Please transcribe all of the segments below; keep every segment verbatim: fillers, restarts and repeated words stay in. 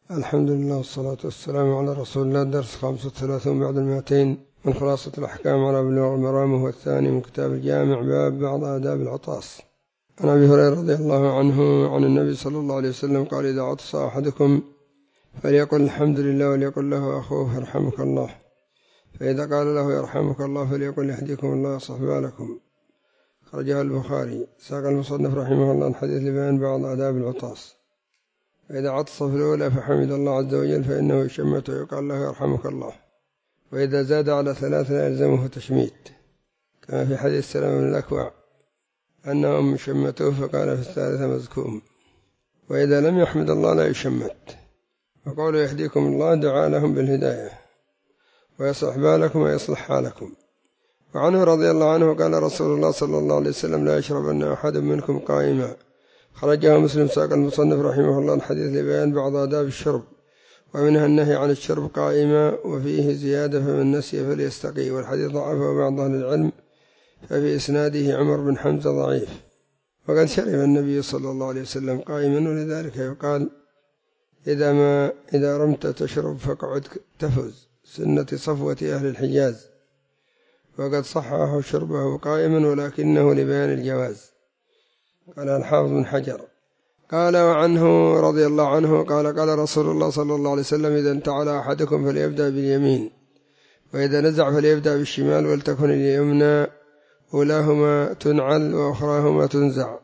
الحمد لله والصلاة والسلام على رسول الله. درس خمسة وثلاثون بعد المائتين من خلاصة الأحكام على بلوغ المرام، وهو الثاني من كتاب الجامع، باب بعض آداب العطاس. عن أبي هريرة رضي الله عنه عن النبي صلى الله عليه وسلم قال: إذا عطس أحدكم فليقل الحمد لله، وليقل له أخوه يرحمك الله، فإذا قال له يرحمك الله فليقل يهديكم الله ويصلح بالكم. خرجه البخاري. ساق المصنف رحمه الله الحديث لبيان بعض آداب العطاس. فإذا عطس في الأولى فحمد الله عز وجل فإنه يشمت ويقال له يرحمك الله، وإذا زاد على ثلاث لا يلزمه تشميت، كما في حديث سلام بن الأكوع أنهم شمتوه فقال في الثالثة مزكوم. وإذا لم يحمد الله لا يشمت. وقوله يهديكم الله دعا لهم بالهداية ويصلح بالكم ويصلح حالكم. وعنه رضي الله عنه قال رسول الله صلى الله عليه وسلم: لا يشربن أحد منكم قائما. خرجها مسلم. ساق المصنف رحمه الله الحديث لبيان بعض آداب الشرب، ومنها النهي عن الشرب قائما، وفيه زيادة فمن نسي فليستقي. والحديث ضعفه بعض أهل العلم، ففي إسناده عمر بن حمزة ضعيف. وقد شرب النبي صلى الله عليه وسلم قائما، ولذلك يقال: إذا ما إذا رمت تشرب فاقعد تفز، سنة صفوة أهل الحجاز. وقد صححه شربه قائما، ولكنه لبيان الجواز. قال الحافظ بن حجر. قال وعنه رضي الله عنه قال: قال رسول الله صلى الله عليه وسلم: إذا انتعل أحدكم فليبدأ باليمين، وإذا نزع فليبدأ بالشمال، ولتكن اليمنى أولاهما تنعل وأخراهما تنزع.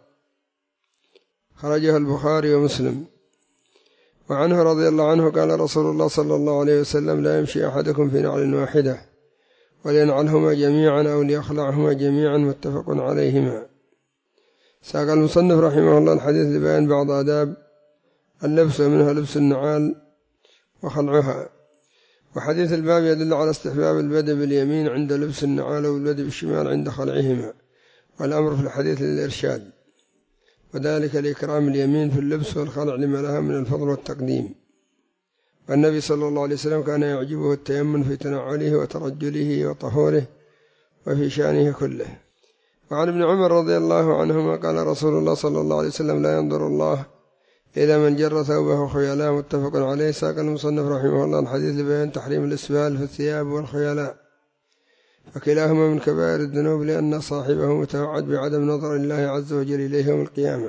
خرجه البخاري ومسلم. وعنه رضي الله عنه قال رسول الله صلى الله عليه وسلم: لا يمشي أحدكم في نعل واحدة، ولينعلهما جميعا أو ليخلعهما جميعا، متفق عليهما. ساق المصنف رحمه الله الحديث لبيان بعض آداب اللبس، ومنها لبس النعال وخلعها. وحديث الباب يدل على استحباب البدء باليمين عند لبس النعال، والبدء بالشمال عند خلعهما، والأمر في الحديث للإرشاد، وذلك لإكرام اليمين في اللبس والخلع لما لها من الفضل والتقديم. والنبي صلى الله عليه وسلم كان يعجبه التيمن في تنعله وترجله وطهوره وفي شأنه كله. وعن ابن عمر رضي الله عنهما قال رسول الله صلى الله عليه وسلم: لا ينظر الله إلى من جر ثوبه خيلاء، متفق عليه. ساق المصنف رحمه الله الحديث لبيان تحريم الإسبال في الثياب والخيلاء، فكلاهما من كبائر الذنوب، لأن صاحبه متوعد بعدم نظر الله عز وجل إليه يوم القيامة.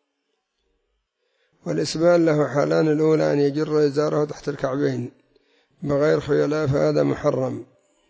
والإسبال له حالان: الأولى أن يجر إزاره تحت الكعبين بغير خيلاء، فهذا محرم.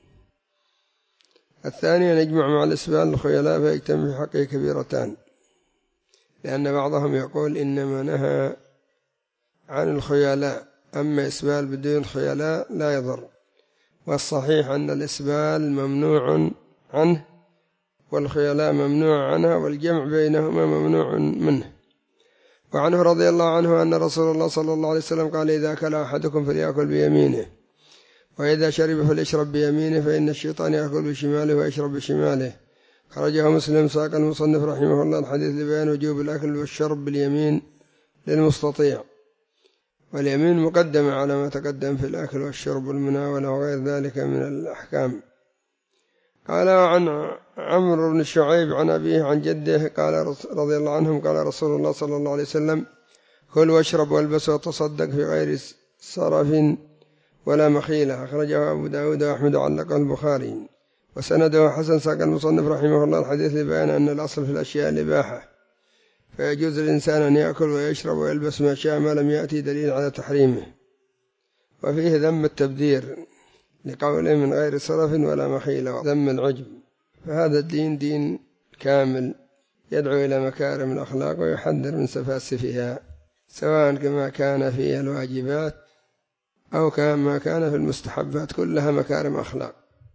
الثاني أن يجمع مع الإسبال الخيلاء فيجتمع في حقه كبيرتان، لأن بعضهم يقول إنما نهى عن الخيلاء، أما إسبال بدون خيلاء لا يضر. والصحيح أن الإسبال ممنوع عنه والخيلاء ممنوع عنها، والجمع بينهما ممنوع منه. وعنه رضي الله عنه أن رسول الله صلى الله عليه وسلم قال: إذا أكل أحدكم فليأكل بيمينه، وإذا شرب فليشرب بيمينه، فإن الشيطان يأكل بشماله ويشرب بشماله. خرجه مسلم. ساق المصنف رحمه الله الحديث لبيان وجوب الأكل والشرب باليمين للمستطيع، واليمين مقدمة على ما تقدم في الأكل والشرب والمناولة وغير ذلك من الأحكام. قال عن عمرو بن شعيب عن أبيه عن جده قال رضي الله عنهم قال رسول الله صلى الله عليه وسلم: كل واشرب والبس وتصدق في غير صرف ولا مخيلة. أخرجه أبو داود وأحمد وعلقه البخاري، وسنده حسن. ساق المصنف رحمه الله الحديث لبيان أن الأصل في الأشياء الإباحة، فيجوز الإنسان أن يأكل ويشرب ويلبس ما شاء ما لم يأتي دليل على تحريمه. وفيه ذم التبذير لقوله من غير صرف ولا مخيلة، وذم العجب. فهذا الدين دين كامل يدعو إلى مكارم الأخلاق ويحذر من سفاسفها، سواء كما كان في الواجبات أو كما كان في المستحبات، كلها مكارم أخلاق.